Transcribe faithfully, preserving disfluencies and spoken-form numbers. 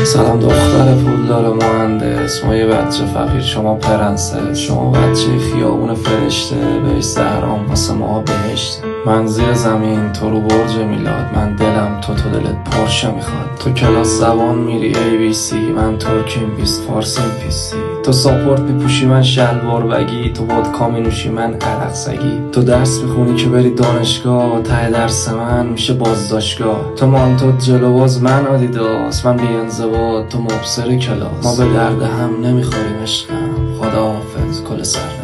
سلام دختر پولدار مهندس، ما یه بچه فقیر شما پرنسس، شما بچه خیابون فرشته، بهش زهرام واسه ما بهشته. من زیر زمین تو رو برج میلاد، من دلم تو تو دلت پرشه میخواد. تو کلاس زبان میری ای بی سی، من ترکیم بیست فارسیم پیسی. تو ساپورت میپوشی من شلوار بگی، تو ودکا مینوشی من عرق سگی. تو درس میخونی که بری دانشگاه، ته درس من میشه بازداشتگاه. تو مانتوت جلو باز من آدیداس، من بی انضباط تو مبصر کلاس. ما به درد هم نمیخوریم عشقم، خداحافظ کل سر.